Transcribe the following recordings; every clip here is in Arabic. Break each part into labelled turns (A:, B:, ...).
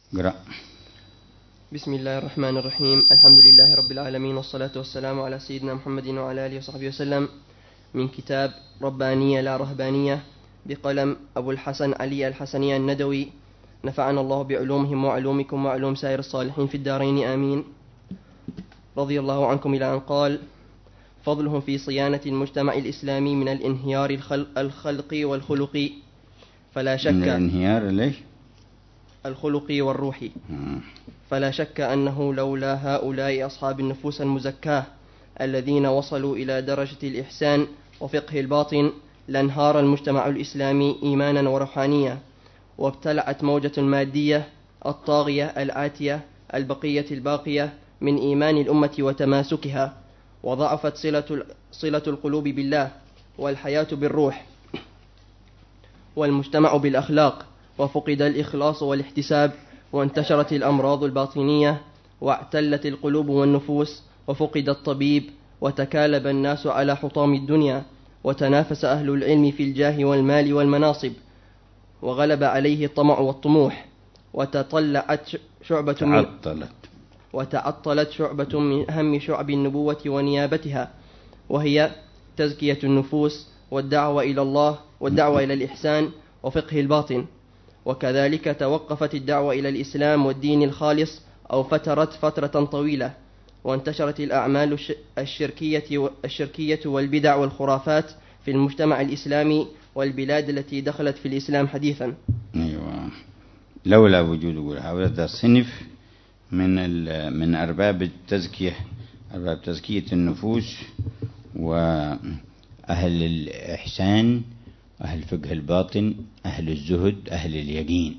A: قرأ.
B: بسم الله الرحمن الرحيم. الحمد لله رب العالمين، والصلاة والسلام على سيدنا محمد وعلى آله وصحبه وسلم. من كتاب ربانية لا رهبانية بقلم أبو الحسن علي الحسني الندوي، نفعنا الله بعلومهم وعلومكم وعلوم سائر الصالحين في الدارين آمين. رضي الله عنكم إلى أن قال: فضلهم في صيانة المجتمع الإسلامي من الانهيار الخلقي والخلقي، فلا شك
A: من الانهيار ليش؟
B: الخلقي والروحي، فلا شك أنه لولا هؤلاء أصحاب النفوس المزكاة الذين وصلوا إلى درجة الإحسان وفقه الباطن لانهار المجتمع الإسلامي إيمانا وروحانية، وابتلعت موجة المادية الطاغية الآتية البقية الباقية من إيمان الأمة وتماسكها، وضعفت صلة القلوب بالله والحياة بالروح والمجتمع بالأخلاق، وفقد الإخلاص والاحتساب، وانتشرت الأمراض الباطنية، واعتلت القلوب والنفوس، وفقد الطبيب، وتكالب الناس على حطام الدنيا، وتنافس أهل العلم في الجاه والمال والمناصب، وغلب عليه الطمع والطموح، وتعطلت شعبة من أهم شعب النبوة ونيابتها، وهي تزكية النفوس والدعوة إلى الله والدعوة إلى الإحسان وفقه الباطن. وكذلك توقفت الدعوة إلى الإسلام والدين الخالص أو فترت فترة طويلة، وانتشرت الأعمال الشركية والبدع والخرافات في المجتمع الإسلامي والبلاد التي دخلت في الإسلام حديثا.
A: أيوة. لولا وجود هؤلاء الصنف من أرباب التزكية، أرباب تزكية النفوس وأهل الإحسان، أهل فقه الباطن، أهل الزهد، أهل اليقين،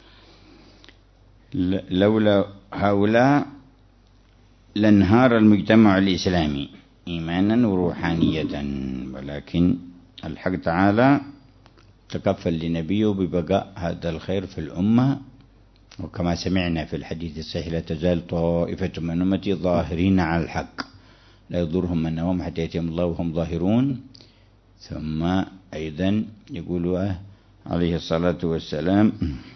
A: لولا هؤلاء لانهار المجتمع الإسلامي إيمانا وروحانية. ولكن الحق تعالى تكفل لنبيه ببقاء هذا الخير في الأمة، وكما سمعنا في الحديث الصحيح: لا تزال طائفة من أمتي ظاهرين على الحق لا يضرهم من نوم حتى يأتيهم الله وهم ظاهرون. ثم أيضا يقول عليه الصلاة والسلام: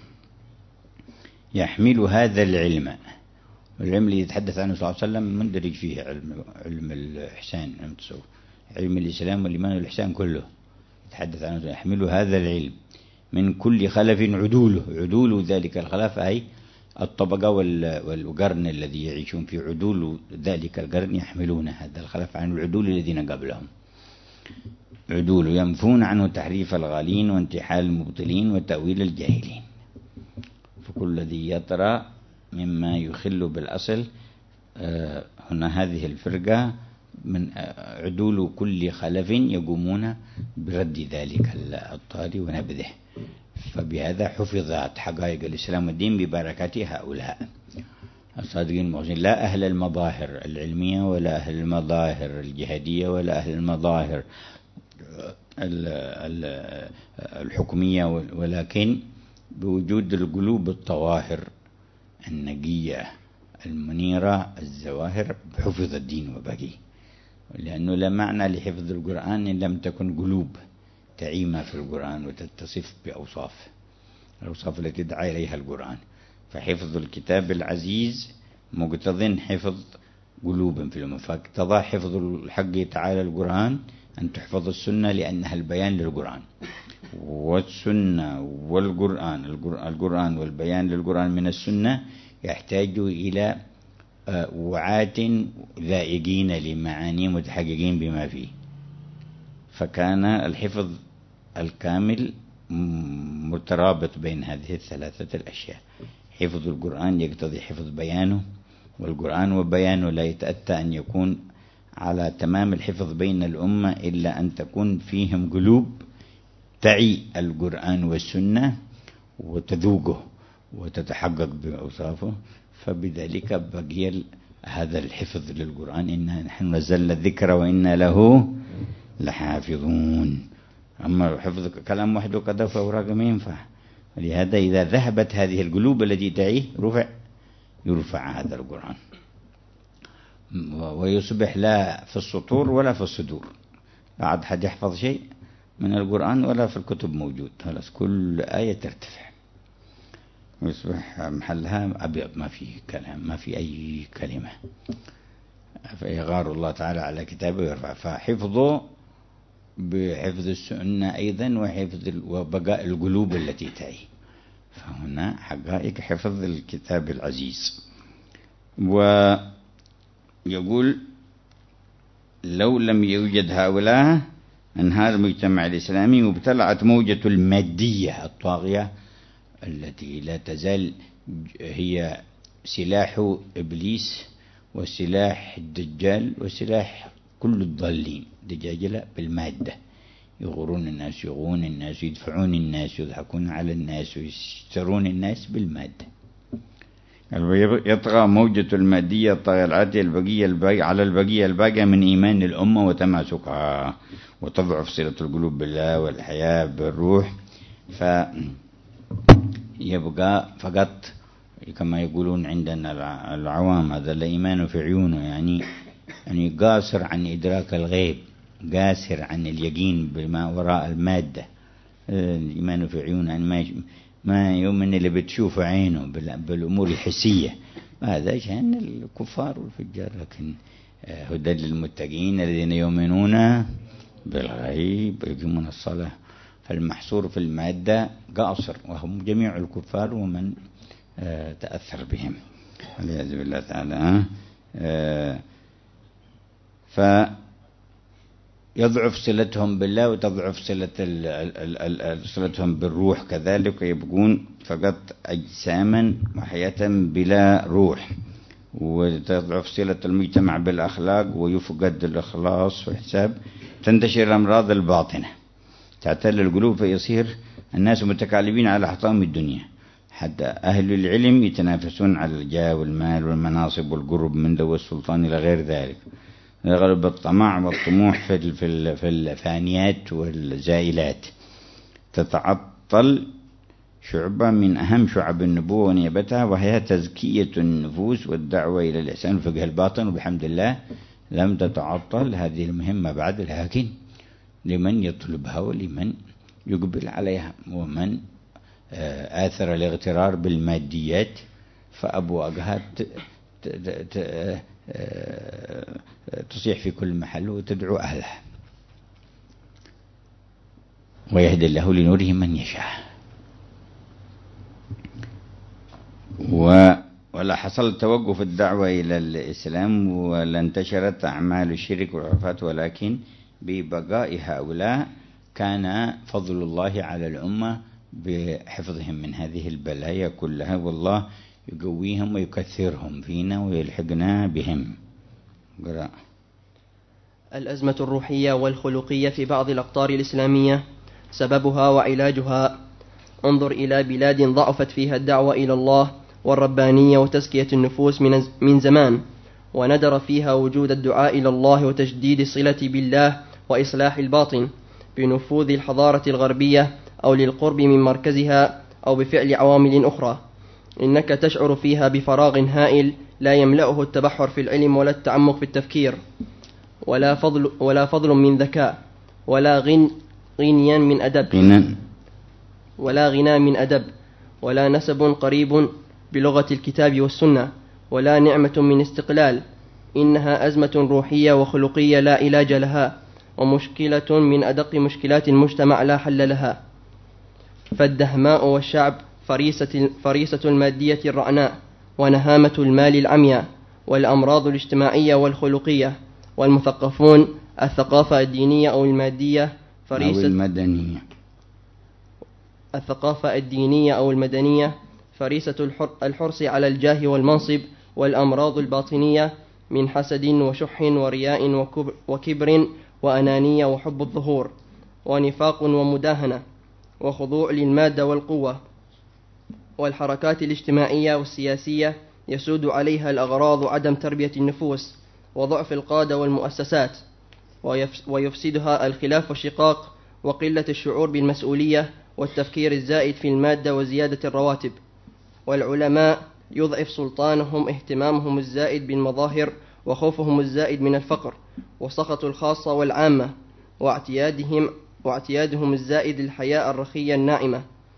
A: يحمل هذا العلم، والعلم اللي يتحدث عنه صلى الله عليه وسلم مندرج فيه علم الإحسان، علم الإسلام والإيمان والإحسان كله يتحدث عنه. يحمل هذا العلم من كل خلف عدول ذلك الخلف، أي الطبقة والقرن الذي يعيشون في عدول ذلك القرن، يحملون هذا الخلف عن العدول الذين قبلهم، عدول ينفون عنه تحريف الغالين وانتحال المبطلين وتأويل الجاهلين. فكل الذي يطرأ مما يخل بالأصل هنا هذه الفرقة من عدول كل خلف يقومون برد ذلك الطاري ونبذه. فبهذا حفظت حقائق الإسلام والدين ببركات هؤلاء الصادقين المخلصين، لا أهل المظاهر العلمية ولا أهل المظاهر الجهادية ولا أهل المظاهر الحكمية، ولكن بوجود القلوب الطواهر النقية المنيرة الزواهر بحفظ الدين وبقي. لأنه لا معنى لحفظ القرآن إن لم تكن قلوب تعيمة في القرآن وتتصف بأوصاف الأوصاف التي دعا إليها القرآن. فحفظ الكتاب العزيز مقتضٍ حفظ قلوب في الأمة، فاقتضى حفظ الحق تعالى القرآن أن تحفظ السنة لأنها البيان للقرآن، والسنة والقرآن، القرآن والبيان للقرآن من السنة يحتاج إلى وعاة ذائقين لمعاني متحققين بما فيه. فكان الحفظ الكامل مترابط بين هذه الثلاثة الأشياء. حفظ القرآن يقتضي حفظ بيانه، والقرآن وبيانه لا يتأتى أن يكون على تمام الحفظ بين الأمة إلا أن تكون فيهم قلوب تعي القرآن والسنة وتذوقه وتتحقق بأوصافه. فبذلك بقي هذا الحفظ للقرآن: إنا نحن نزلنا الذكر وإنا له لحافظون. أما حفظ كلام وحده قد فأوراق ما ينفع. ولهذا إذا ذهبت هذه القلوب التي تعيه يرفع هذا القرآن ويصبح لا في السطور ولا في الصدور، لا عاد حد يحفظ شيء من القرآن ولا في الكتب موجود، خلاص كل آية ترتفع. ويصبح محلها أبيض، ما في كلام، ما في أي كلمة، فيغار الله تعالى على كتابه ويرفع. فحفظه بحفظ السنة أيضا وبقاء القلوب التي تعي، فهنا حقائق حفظ الكتاب العزيز. ويقول لو لم يوجد هؤلاء انهار المجتمع الإسلامي وابتلعت موجة المادية الطاغية التي لا تزال هي سلاح إبليس وسلاح الدجال وسلاح كل الضالين. دجاجلة بالمادة، يغرون الناس، يغوون الناس، يدفعون الناس، يضحكون على الناس، ويشترون الناس بالمادة. يطغى موجة المادية الطاغية العاتية على البقية الباقية من إيمان الأمة وتماسكها، وتضعف صلة القلوب بالله والحياة بالروح، فيبقى فقط كما يقولون عندنا العوام هذا الإيمان في عيونه، يعني قاصر عن إدراك الغيب، قاصر عن اليقين بما وراء المادة. الإيمان في عيونه يعني ما يؤمن اللي بتشوف عينه بالأمور الحسية، هذا شأن الكفار والفجار. لكن هدى للمتقين الذين يؤمنون بالغيب ويقيمون الصلاة. فالمحصور في المادة قاصر، وهم جميع الكفار ومن تأثر بهم والعياذ بالله تعالى. فيضعف صلتهم بالله وتضعف صلتهم بالروح كذلك، ويبقون فقط أجساما وحياة بلا روح، وتضعف صلة المجتمع بالأخلاق ويفقد الإخلاص والحساب. تنتشر الأمراض الباطنة تعتل القلوب، فيصير الناس متكالبين على حطام الدنيا، حتى أهل العلم يتنافسون على الجاه والمال والمناصب والقرب من ذوي السلطان إلى غير ذلك. يغلب الطمع والطموح في الفانيات والزائلات. تتعطل شعبة من أهم شعب النبوة ونيابتها، وهي تزكية النفوس والدعوة إلى الإحسان وفقه الباطن. وبحمد الله لم تتعطل هذه المهمة بعد، لكن لمن يطلبها ولمن يقبل عليها، ومن آثر الاغترار بالماديات فأبواقها تصيح في كل محل وتدعو أهلها. ويهدي الله لنوره من يشاء. ولا حصل توقف الدعوة إلى الإسلام ولا انتشرت أعمال الشرك والعرفات، ولكن ببقاء هؤلاء كان فضل الله على الأمة بحفظهم من هذه البلايا كلها، والله يقويهم ويكثرهم فينا ويلحقنا بهم. قراء.
B: الأزمة الروحية والخلقية في بعض الأقطار الإسلامية، سببها وعلاجها. انظر إلى بلاد ضعفت فيها الدعوة إلى الله والربانية وتزكية النفوس من زمان، وندر فيها وجود الدعاء إلى الله وتجديد الصلة بالله وإصلاح الباطن بنفوذ الحضارة الغربية أو للقرب من مركزها أو بفعل عوامل أخرى. إنك تشعر فيها بفراغ هائل لا يملأه التبحر في العلم ولا التعمق في التفكير، ولا فضل من ذكاء، ولا غنى من أدب، ولا نسب قريب بلغة الكتاب والسنة، ولا نعمة من استقلال. إنها أزمة روحية وخلقية لا علاج لها، ومشكلة من أدق مشكلات المجتمع لا حل لها. فالدهماء والشعب فريسة المادية الرعناء، ونهامة المال العمياء، والأمراض الاجتماعية والخلقية، والمثقفون الثقافة الدينية أو المادية الثقافة الدينية أو المدنية فريسة الحرص على الجاه والمنصب، والأمراض الباطنية من حسد وشح ورياء وكبر وأنانية وحب الظهور ونفاق ومداهنة وخضوع للمادة والقوة، والحركات الاجتماعية والسياسية يسود عليها الأغراض وعدم تربية النفوس وضعف القادة والمؤسسات، ويفسدها الخلاف والشقاق وقلة الشعور بالمسؤولية والتفكير الزائد في المادة وزيادة الرواتب. والعلماء يضعف سلطانهم اهتمامهم الزائد بالمظاهر وخوفهم الزائد من الفقر وسخط الخاصة والعامة، واعتيادهم الزائد للحياة الرخية الناعمة،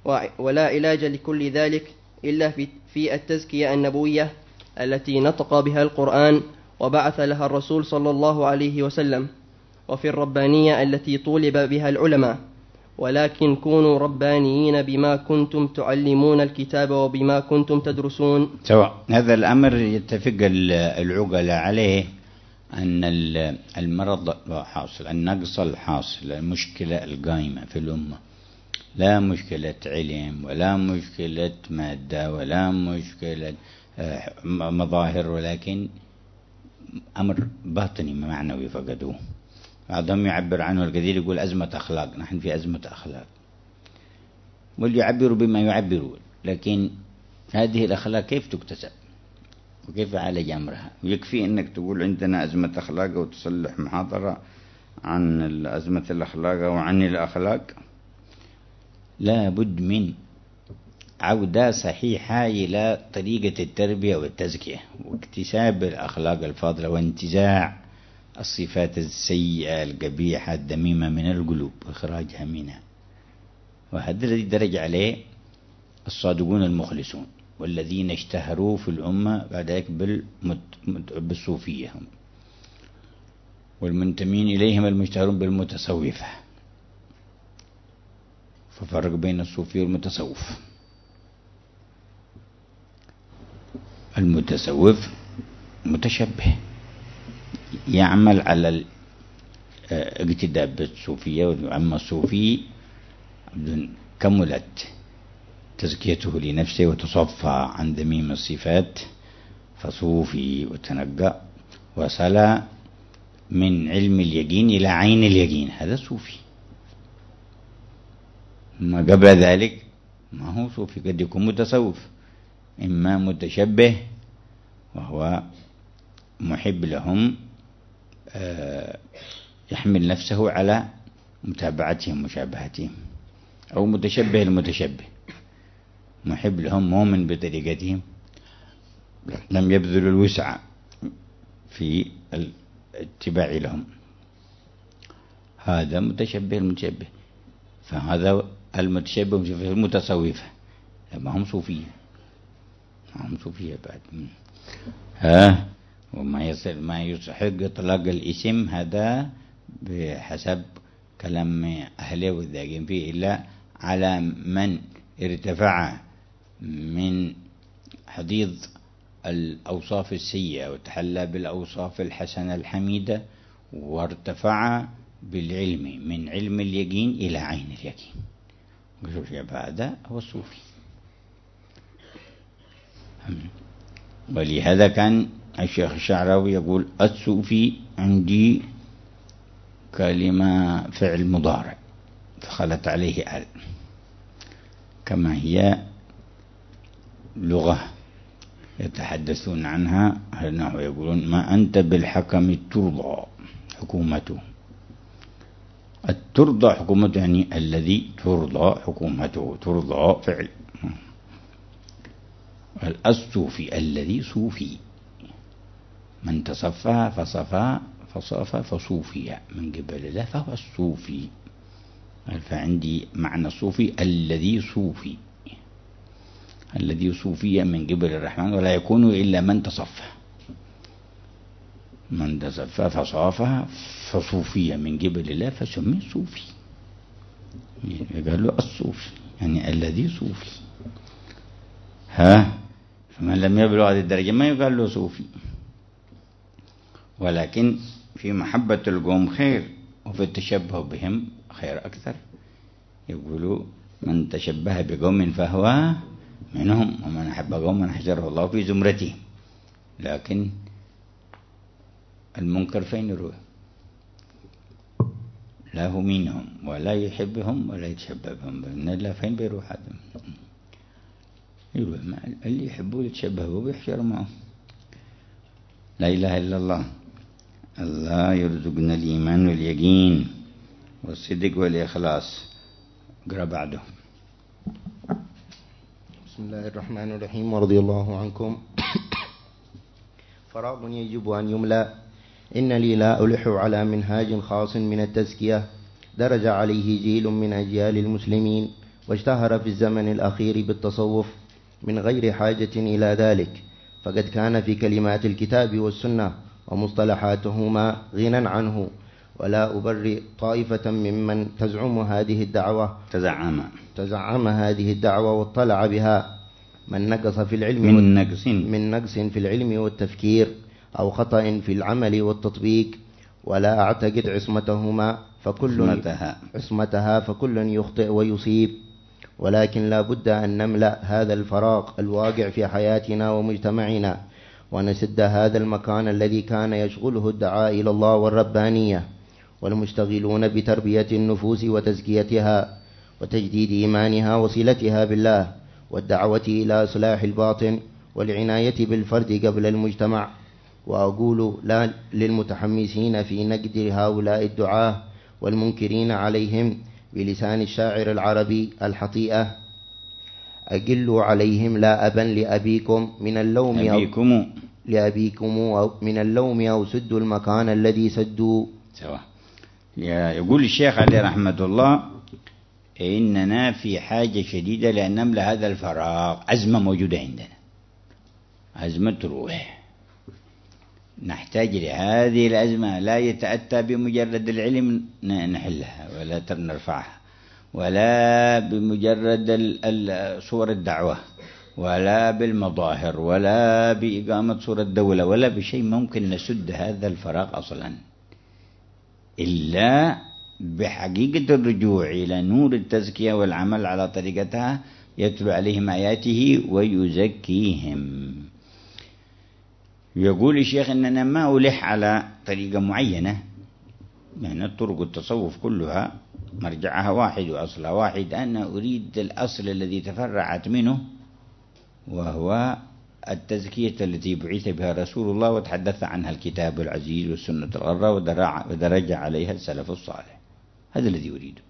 B: ولا علاج لكل ذلك إلا في التزكية النبوية التي نطق بها القرآن وبعث لها الرسول صلى الله عليه وسلم، وفي الربانية التي طولب بها العلماء. ولكن كونوا ربانيين بما كنتم تعلمون الكتاب وبما كنتم تدرسون.
A: سواء. هذا الأمر يتفق العقلاء عليه، أن المرض حاصل، النقص الحاصل، المشكلة القائمة في الأمة، لا مشكلة علم ولا مشكلة مادة ولا مشكلة مظاهر، ولكن أمر باطني معنوي فقدوه. بعضهم يعبر عنه الكثير، يقول أزمة أخلاق، نحن في أزمة أخلاق، وليعبروا بما يعبرون، لكن هذه الأخلاق كيف تكتسب وكيف يعالج أمرها؟ ويكفي أنك تقول عندنا أزمة أخلاق وتصلح محاضرة عن أزمة الأخلاق وعن الأخلاق. لا بد من عودة صحيحة إلى طريقة التربية والتزكية واكتساب الأخلاق الفاضلة وانتزاع الصفات السيئة القبيحة الذميمة من القلوب وإخراجها منها. وهذا الذي درج عليه الصادقون المخلصون، والذين اشتهروا في الأمة بعد ذلك بالصوفية، والمنتمين إليهم المشتهرون بالمتصوفة. ففرق بين الصوفي والمتصوف. المتصوف متشبه، يعمل على الاقتداء بالصوفية، وأما الصوفي كملت تزكيته لنفسه وتصفى عن ذميم الصفات، فصوفي وتنقى، وصل من علم اليقين إلى عين اليقين، هذا صوفي. ما قبل ذلك ما هو صوفي، قد يكون متصوف، إما متشبه وهو محب لهم، يحمل نفسه على متابعتهم مشابهتهم، أو متشبه المتشبه، محب لهم مؤمن بطريقتهم، لم يبذل الوسع في الاتباع لهم، هذا متشبه المتشبه. فهذا المتشبه في المتصوفة، ما هم صوفية، ما هم صوفية بعد. وما يستحق إطلاق الاسم هذا بحسب كلام أهله والذاقين فيه، إلا على من ارتفع من حضيض الأوصاف السيئة وتحلى بالأوصاف الحسنة الحميدة، وارتفع بالعلم من علم اليقين إلى عين اليقين، هذا هو الصوفي. ولهذا كان الشيخ الشعراوي يقول: الصوفي عندي كلمة فعل مضارع فخلت عليه آل، كما هي لغة يتحدثون عنها، أنه يقولون: ما أنت بالحكم ترضى حكومته. الترضى حكومته يعني الذي ترضى حكومته، ترضى فعل. الصوفي الذي صوفي، من تصفى فصفى فصوفي من قبل الله فهو الصوفي. فعندي معنى الصوفي الذي صوفي، الذي صوفي من قبل الرحمن، ولا يكون إلا من تصفى، من تصفى فصافى فصوفي من قبل الله فسمي صوفي. قال له الصوفي يعني الذي صوفي. فمن لم يبلغ هذه الدرجة ما يقال له صوفي، ولكن في محبة القوم خير، وفي التشبه بهم خير أكثر. يقولوا: من تشبه بقوم فهو منهم، ومن أحب قوما حشره الله في زمرته. لكن المنكر فين يروح؟ لا هو منهم ولا يحبهم ولا يتشبه بهم، لا فين بيروح هذا؟ يروح مع اللي يحبوه يتشبهوا ويحشر معه. لا إله إلا الله. الله يرزقنا الإيمان واليقين والصدق والإخلاص. اقرأ بعده.
C: بسم الله الرحمن الرحيم. ورضي الله عنكم. فراغ يجب أن يملأ. إن لي لا ألح على منهاج خاص من التزكية درج عليه جيل من أجيال المسلمين، واشتهر في الزمن الأخير بالتصوف من غير حاجة إلى ذلك، فقد كان في كلمات الكتاب والسنة ومصطلحاتهما غنى عنه. ولا أبرئ طائفة ممن تزعم هذه الدعوة واطلع بها من نقص في العلم من نقص في العلم والتفكير أو خطأ في العمل والتطبيق، ولا أعتقد عصمتها فكل يخطئ ويصيب، ولكن لا بد أن نملأ هذا الفراغ الواقع في حياتنا ومجتمعنا، ونسد هذا المكان الذي كان يشغله الدعاء إلى الله والربانية والمشتغلون بتربية النفوس وتزكيتها وتجديد إيمانها وصلتها بالله والدعوة إلى إصلاح الباطن والعناية بالفرد قبل المجتمع. وأقول لا للمتحمسين في نقد هؤلاء الدعاة والمنكرين عليهم بلسان الشاعر العربي الحطيئة: أقلوا عليهم لا أبا لأبيكم من اللوم أو سدوا المكان الذي سدوا.
A: سواء. يقول الشيخ عليه رحمة الله: إننا في حاجة شديدة لأن نملأ هذا الفراغ. أزمة موجودة عندنا، أزمة روح، نحتاج لهذه الأزمة. لا يتأتى بمجرد العلم نحلها ولا نرفعها، ولا بمجرد صور الدعوة، ولا بالمظاهر، ولا بإقامة صورة الدولة، ولا بشيء ممكن نسد هذا الفراغ أصلا إلا بحقيقة الرجوع إلى نور التزكية والعمل على طريقتها، يتلو عليهم آياته ويزكيهم. يقول الشيخ إننا ما ألح على طريقة معينة، يعني طرق التصوف كلها مرجعها واحد وأصلها واحد. أنا أريد الأصل الذي تفرعت منه، وهو التزكية التي بعث بها رسول الله وتحدث عنها الكتاب العزيز والسنة الغرة ودرج عليها السلف الصالح. هذا الذي أريده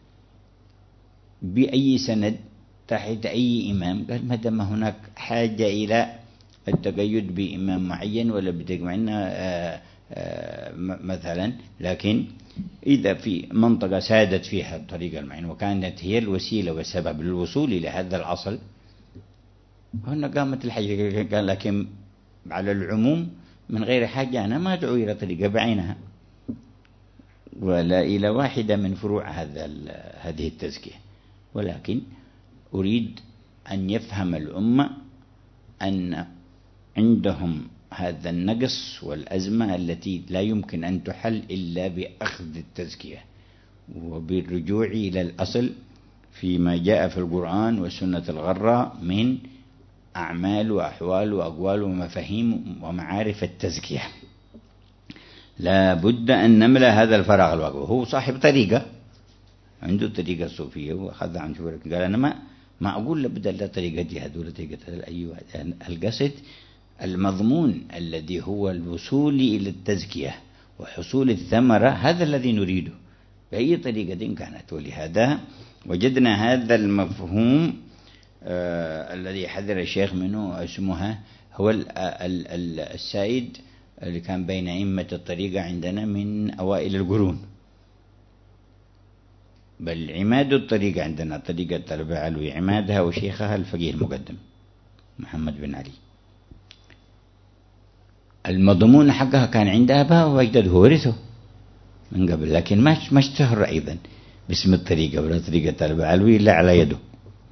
A: بأي سند تحت أي إمام. قال ما دام هناك حاجة إلى التقيد بإمام معين ولا بتجمعنا مثلا، لكن إذا في منطقة سادت فيها الطريقة المعينة وكانت هي الوسيلة والسبب للوصول إلى هذا الأصل، هنا قامت الحاجة. قال لكن على العموم من غير حاجة أنا ما أدعو إلى طريقة بعينها ولا إلى واحدة من فروع هذه التزكية، ولكن أريد أن يفهم الأمة أن عندهم هذا النقص والأزمة التي لا يمكن أن تحل إلا بأخذ التزكية وبالرجوع إلى الأصل فيما جاء في القرآن والسنة الغراء من أعمال وأحوال وأقوال ومفاهيم ومعارف التزكية. لا بد أن نملأ هذا الفراغ الواقع. هو صاحب طريقة، عنده طريقة صوفية وأخذها عن شبرك. قال أنا ما أقول لابد لا طريقة جهاد ولا طريقة أي واحد. القصد المضمون الذي هو الوصول إلى التزكية وحصول الثمرة، هذا الذي نريده بأي طريقة كانت. ولهذا وجدنا هذا المفهوم الذي حذر الشيخ منه اسمها هو السائد اللي كان بين أئمة الطريقة عندنا من أوائل القرون. بل عماد الطريقة عندنا طريقة الربيع علوي، عمادها وشيخها الفقيه المقدم محمد بن علي. المضمون حقها كان عند أباه وأجداده، ورثه من قبل، لكن ما اشتهر أيضا باسم الطريقة ولا طريقة الربيع علوي إلا على يده.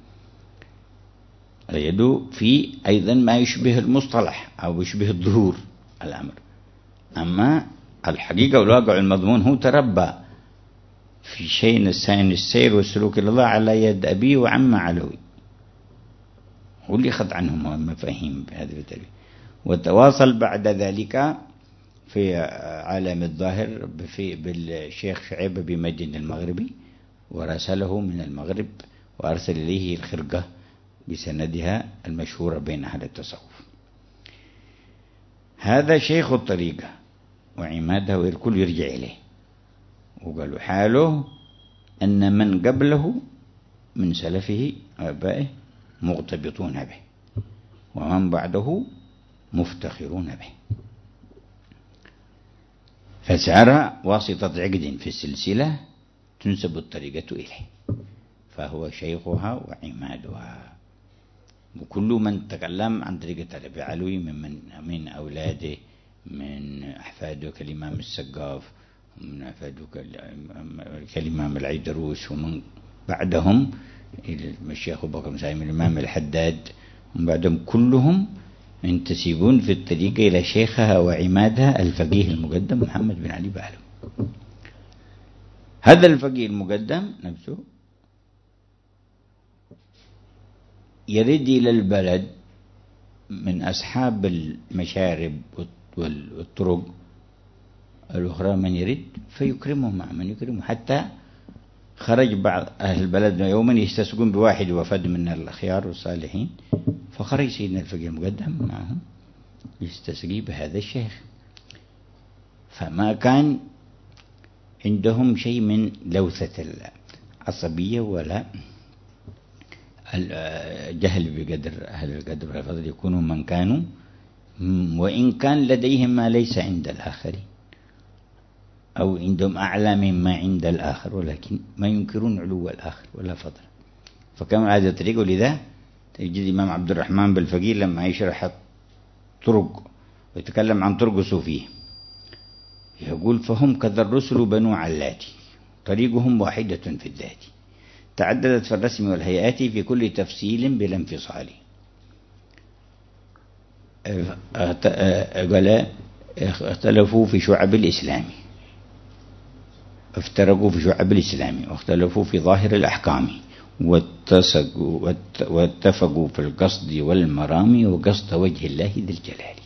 A: في أيضا ما يشبه المصطلح أو يشبه الظهور الأمر، أما الحقيقة والواقع المضمون هو تربى في شيء السير والسلوك إلى الله على يد أبيه وعم علوي، هو اللي أخذ عنهم المفاهيم بهذه الطريقة. وتواصل بعد ذلك في عالم الظاهر بالشيخ شعيب بمجد المغربي، ورسله من المغرب وأرسل إليه الخرقة بسندها المشهورة بين أهل التصوف. هذا شيخ الطريقة وعمادها، والكل يرجع إليه. وقالوا حاله أن من قبله من سلفه وآبائه مغتبطون به، ومن بعده مفتخرون به، فسار واسطة عقد في السلسلة تنسب الطريقة إليه. فهو شيخها وعمادها. وكل من تكلم عن طريقة أبي علوي من أولاده، من أحفاده كالإمام السقاف، ومن أحفاده كالإمام العيدروس، ومن بعدهم الشيخ أبو بكر مسايم الإمام الحداد، ومن بعدهم كلهم ينتسبون في الطريقة إلى شيخها وعمادها الفقيه المقدم محمد بن علي بعلوي. هذا الفقيه المقدم نفسه يرد إلى البلد من أصحاب المشارب والطرق الأخرى من يرد فيكرمه مع من يكرمه، حتى خرج بعض أهل البلد يوما يستسقون بواحد وفد من الأخيار والصالحين، فخرج سيدنا الفقيه المقدم معهم يستسقي بهذا الشيخ. فما كان عندهم شيء من لوثة العصبية ولا الجهل بقدر أهل القدر والفضل، يكونوا من كانوا، وإن كان لديهم ما ليس عند الآخرين أو عندهم أعلى مما عند الآخر، ولكن ما ينكرون علو الآخر ولا فضل. فكما هذا الطريق، ولذا تجد الإمام عبد الرحمن بالفقيه لما يشرح طرق ويتكلم عن طرق صوفيه يقول: فهم كذا الرسل بنو علاتي، طريقهم واحدة في الذات، تعددت في الرسم والهيئات، في كل تفصيل بلا انفصال. قال: اختلفوا في شعب الإسلام، افترقوا في شعب الإسلام، واختلفوا في ظاهر الأحكام، واتفقوا في القصد والمرام، وقصد وجه الله ذي الجلال.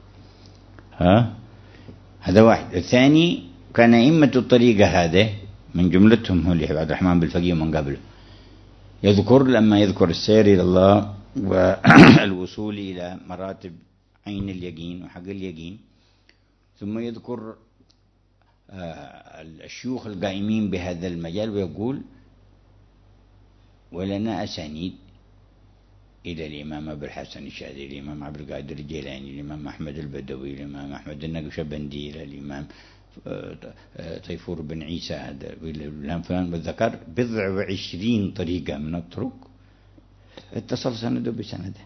A: هذا واحد. الثاني كان أئمة الطريقة هذا من جملتهم هو اللي عبد الرحمن بالفقيه ومن قبله، لما يذكر السير إلى الله والوصول إلى مراتب عين اليقين وحق اليقين، ثم يذكر الشيوخ القائمين بهذا المجال، ويقول: ولنا أسانيد إلى الإمام أبو الحسن الشاذلي، الإمام عبد القادر الجيلاني، الإمام أحمد البدوي، الإمام أحمد النقشبندي، إلى الإمام طيفور بن عيسى، هذا الإمام فلان، والذكر 20 طريقة من الطرق اتصل سنده بسنده.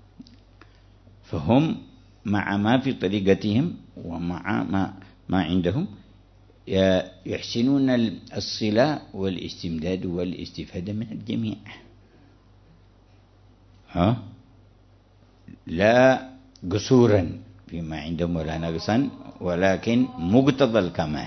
A: فهم مع ما في طريقتهم ومع ما عندهم يحسنون الصلة والاستمداد والاستفادة من الجميع، لا قصورا فيما عندهم ولا نقصا، ولكن مقتضى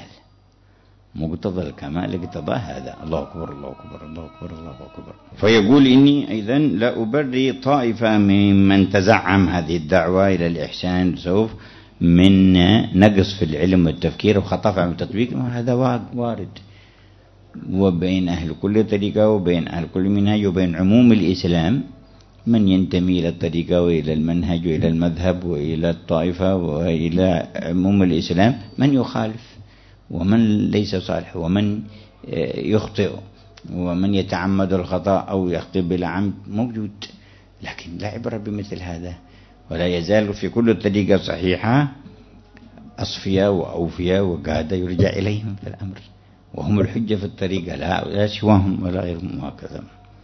A: الكمال اقتضى هذا. الله أكبر الله أكبر الله أكبر الله أكبر. فيقول: إني أيضا لا أبري طائفة ممن تزعم هذه الدعوة إلى الإحسان سوف من نقص في العلم والتفكير وخطأ في التطبيق. هذا وارد، وبين أهل كل طريقة وبين أهل كل منهج وبين عموم الإسلام من ينتمي إلى الطريقة وإلى المنهج وإلى المذهب وإلى الطائفة وإلى عموم الإسلام من يخالف ومن ليس صالح ومن يخطئ ومن يتعمد الخطأ أو يخطئ بلا عمد موجود، لكن لا عبرة بمثل هذا. ولا يزال في كل طريقة صحيحة أصفياء وأوفياء وقادة يرجع إليهم في الأمر، وهم الحجة في الطريقة لا سواهم ولا غيرهم، وهكذا.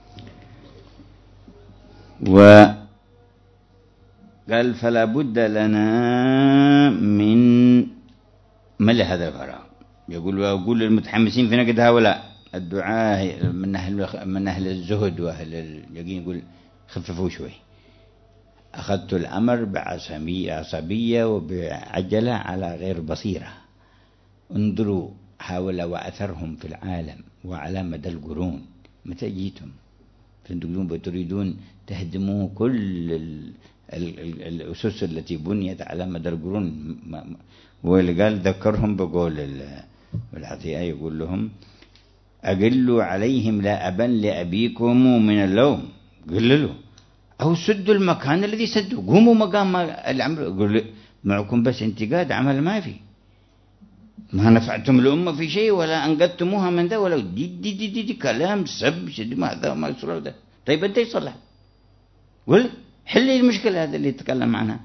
A: وقال: فلا بد لنا من ملء هذا الفراغ. يقول للمتحمسين في نقد هؤلاء الدعاء من أهل الزهد وأهل اليقين، يقول: خففوا شوي، أخذت الأمر بعصبية وبعجلة على غير بصيرة. انظروا هؤلاء وأثرهم في العالم وعلى مدى القرون. متى جيتم تقولون تريدون تهدموا كل الأسس التي بنيت على مدى القرون؟ واللي قال ذكرهم بقول العطية، يقول لهم: أقلوا عليهم لا أبا لأبيكم من اللوم، قللوا أو سدوا المكان الذي سدوا، قوموا مقام العمل. يقول معكم بس انتقاد، عمل ما في، ما نفعتم الأمة في شيء ولا أنقذتموها من ذا ولا دي كلام سب شد ما هذا ما يصلح ده. طيب أنت يصلح، قل حل المشكلة هذا اللي يتكلم عنها،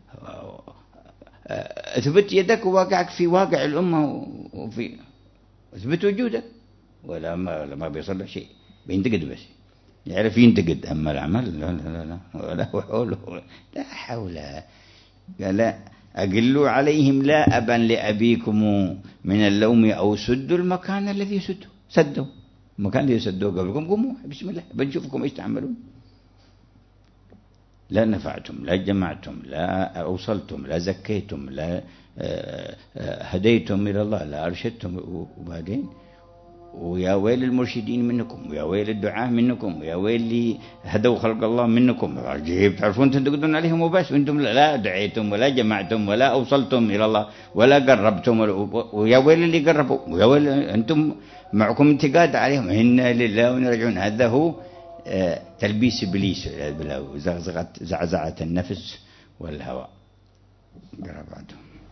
A: اثبت يدك وواقعك في واقع الأمة وفي اثبت وجودك، ولا ما بيصلح شيء. بينتقد بس، يعرف ينتقد، أما العمل لا لا لا ولا حوله لا حول. قال أقلوا عليهم لا أبا لأبيكم من اللوم أو سدوا المكان الذي سدوا المكان الذي سدوا قبلكم، قوموا بسم الله بنشوفكم إيش تعملون. لا نفعتم، لا جمعتم، لا أوصلتم، لا زكيتم، لا هديتم إلى الله، لا أرشدتم. وبعدين ويا ويل المرشدين منكم، ويا ويل الدعاة منكم، ويا ويل اللي هدوا خلق الله منكم. عجيب، تعرفون تنتقدون عليهم وبس، وانتم لا دعيتم ولا جمعتم ولا أوصلتم إلى الله ولا قربتم، ويا ويل اللي قربوا، ويا ويل أنتم معكم انتقاد عليهم. إنا لله وإنا راجعون. هذا هو تلبيس إبليس زعزعة النفس والهوى. قرأ بعده.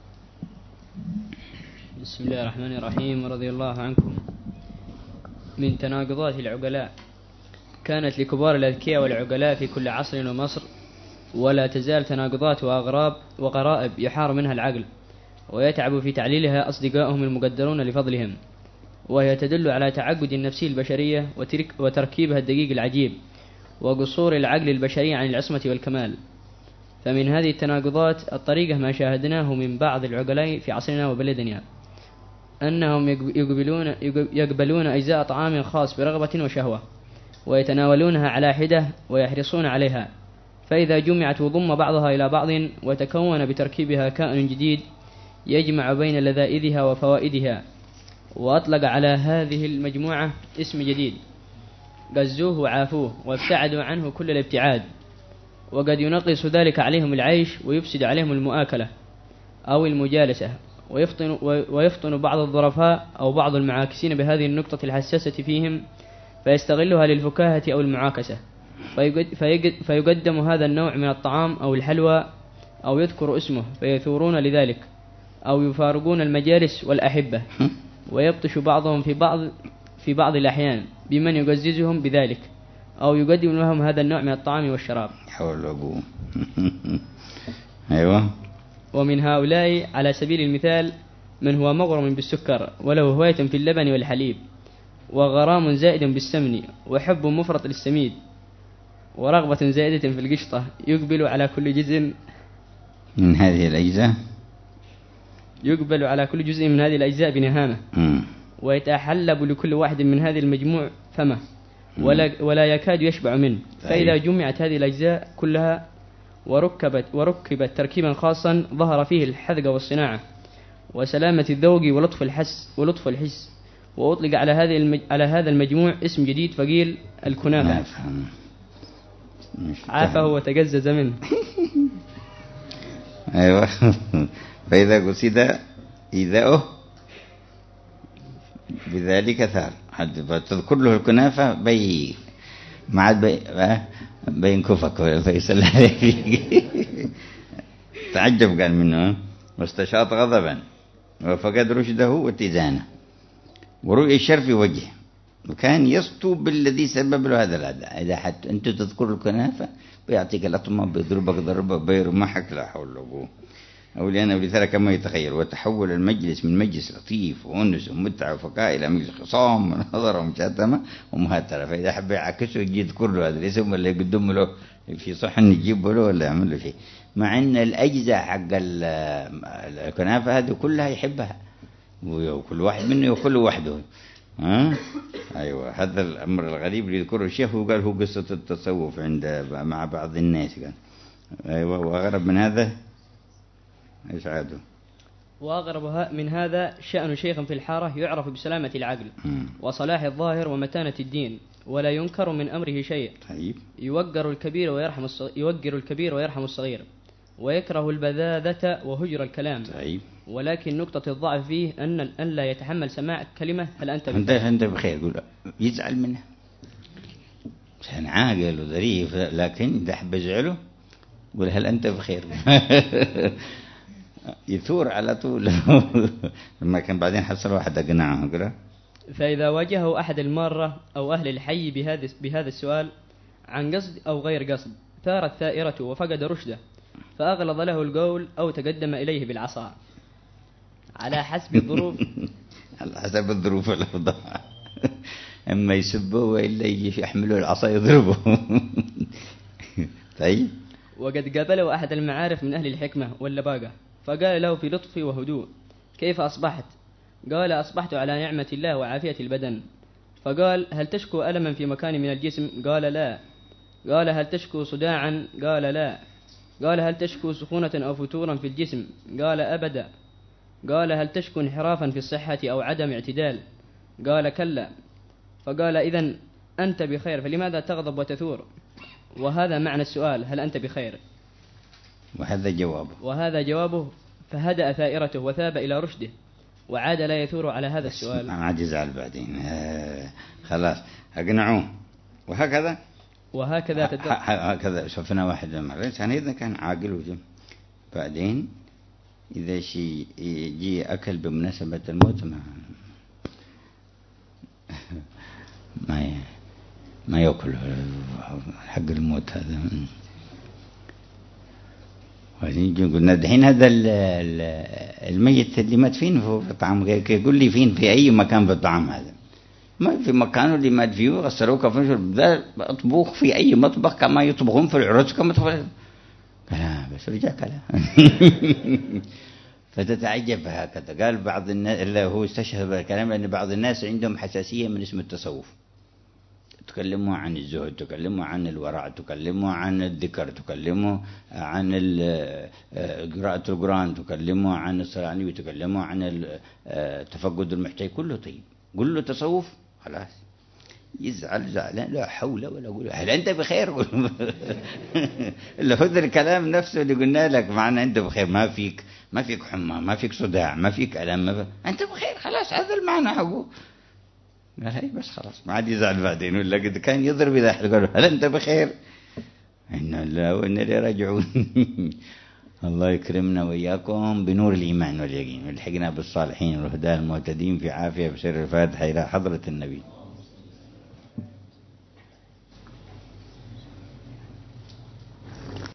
D: بسم الله الرحمن الرحيم. رضي الله عنكم. من تناقضات العقلاء. كانت لكبار الأذكياء والعقلاء في كل عصر ومصر، ولا تزال تناقضات وأغراب وغرائب يحار منها العقل، ويتعب في تعليلها أصدقائهم المقدرون لفضلهم، وهي تدل على تعقد النفسية البشرية وتركيبها الدقيق العجيب، وقصور العقل البشري عن العصمة والكمال. فمن هذه التناقضات الطريقة ما شاهدناه من بعض العقلاء في عصرنا وبلدنا، أنهم يقبلون أجزاء طعام خاص برغبة وشهوة، ويتناولونها على حدة ويحرصون عليها، فإذا جمعت وضم بعضها إلى بعض وتكون بتركيبها كائن جديد يجمع بين لذائذها وفوائدها، وأطلق على هذه المجموعة اسم جديد، غزوه وعافوه وابتعدوا عنه كل الابتعاد. وقد ينقص ذلك عليهم العيش ويفسد عليهم المؤاكلة أو المجالسة، ويفطن بعض الظرفاء أو بعض المعاكسين بهذه النقطة الحساسة فيهم فيستغلها للفكاهة أو المعاكسة، فيقدم هذا النوع من الطعام أو الحلوى أو يذكر اسمه فيثورون لذلك، أو يفارقون المجالس والأحبة، ويبطش بعضهم في بعض الأحيان بمن يقززهم بذلك، أو يقدم لهم هذا النوع من الطعام والشراب.
A: حول وقوة. أيوة.
D: ومن هؤلاء على سبيل المثال من هو مغرم بالسكر وله هواية في اللبن والحليب، وغرام زائد بالسمن، وحب مفرط للسميد، ورغبة زائدة في القشطة، يقبل على كل جزء
A: من هذه الأجزاء،
D: يقبل على كل جزء من هذه الأجزاء بنهامة، ويتحلب لكل واحد من هذه المجموع فمه، ولا يكاد يشبع منه. فإذا جمعت هذه الأجزاء كلها وركبت تركيبا خاصا ظهر فيه الحذق والصناعة وسلامة الذوق ولطف الحس، وأطلق على هذا المجموع اسم جديد فقيل الكنافة، عافه وتجزز منه.
A: أيوة. فإذا قصد إيذاؤه بذلك ثار، تذكر له الكنافة ما عاد بينكفك فيسأل عليك. تعجب قال منه، واستشاط غضبا وفقد رشده واتزانه، ورؤي الشر في وجهه، وكان يسطو بالذي سبب له هذا الأذى. إذا حتى أنت تذكر الكنافة بيعطيك الأطمة، بيضربك ضربة، بيرمحك، لا حول ولا قوة. أو لأنه لترى كما يتخيل. وتحول المجلس من مجلس لطيف وأنس ومتعة وفكاء إلى مجلس خصام ونظر ومشاتمة ومهاترة. فإذا حب يعكسه يجي يذكر له هذا الاسم، ولا يقدم له في صحن يجيبه له، ولا يعمل له شيء، مع أن الأجزاء حق الكنافة هذه كلها يحبها، وكل واحد منه يأكل وحده. أيوة. هذا الأمر الغريب اللي يذكره الشيخ، وقال هو قصة التصوف مع بعض الناس. قال أيوة. وأغرب من هذا إيش عاده؟
D: وأغرب من هذا شأن شيخ في الحارة يعرف بسلامة العقل وصلاح الظاهر ومتانة الدين، ولا ينكر من أمره شيء.
A: طيب.
D: يوقر الكبير ويرحم الصغير، ويكره البذاذة وهجر الكلام.
A: طيب.
D: ولكن نقطة الضعف فيه أن لا يتحمل سماع كلمة هل
A: أنت بخير، يقول يزعل منها، كان عاقل وظريف، لكن إذا حب يزعله يقول هل أنت بخير. يثور على طول. لما كان بعدين حصل واحد أقنعه. قرأ.
D: فإذا واجهه أحد المارة أو أهل الحي بهذا السؤال عن قصد أو غير قصد، ثارت ثائرته وفقد رشده، فأغلظ له القول أو تقدم إليه بالعصا على حسب الظروف.
A: على حسب الظروف والأوضاع. اما يسبوه والا يجي يحملوا العصا يضربه. طيب.
D: وقد قابله أحد المعارف من أهل الحكمة واللباقة فقال له في لطف وهدوء: كيف أصبحت؟ قال: أصبحت على نعمة الله وعافية البدن. فقال: هل تشكو ألما في مكان من الجسم؟ قال: لا. قال: هل تشكو صداعا؟ قال: لا. قال: هل تشكو سخونة أو فتورا في الجسم؟ قال: أبدا. قال: هل تشكو انحرافا في الصحة أو عدم اعتدال؟ قال: كلا. فقال: إذن أنت بخير، فلماذا تغضب وتثور؟ وهذا معنى السؤال: هل أنت بخير؟ وهذا جوابه. فهدأ ثائرته وثاب إلى رشده وعاد لا يثور على هذا السؤال.
A: ما عاد يزعل بعدين. خلاص أقنعوه. وهكذا شفنا واحد مرة كان إذا كان عاقل وجم بعدين إذا شيء يجي أكل بمناسبة الموت ما يأكل حق الموت هذا. قلنا دحين هذا الميت اللي مات فين في الطعام، يقول لي فين في أي مكان في الطعام هذا، ما في مكانه اللي مات فيه غسلوه كفن ده أطبخ في أي مطبخ كما يطبخون في العرس كما يطبخون. لا بس رجع كلا. فتتعجب هكذا. قال بعض الناس اللي هو استشهد بالكلام أن بعض الناس عندهم حساسية من اسم التصوف، تكلموا عن الزهد، تكلموا عن الورع، تكلموا عن الذكر، تكلموا عن قراءة القرآن، تكلموا عن الصلاة على النبي، تكلموا عن تفقد المحتاج، كله طيب. قل له تصوف خلاص يزعل زعلان لا حول ولا قوة. هل أنت بخير؟ اللي هذا الكلام نفسه اللي قلنا لك معنى أنت بخير، ما فيك حمى، ما فيك صداع، ما فيك ألم، أنت بخير خلاص، هذا المعنى حقه. قال هي بس خلاص ما عاد يزعل بعدين. ولا قد كان يضرب إذا أحد قال هل أنت بخير؟ إنا لله وإنا إليه راجعون. الله يكرمنا وإياكم بنور الإيمان واليقين، والحقنا بالصالحين والهداة المهتدين في عافية بسر الفاتحة إلى حضرة النبي.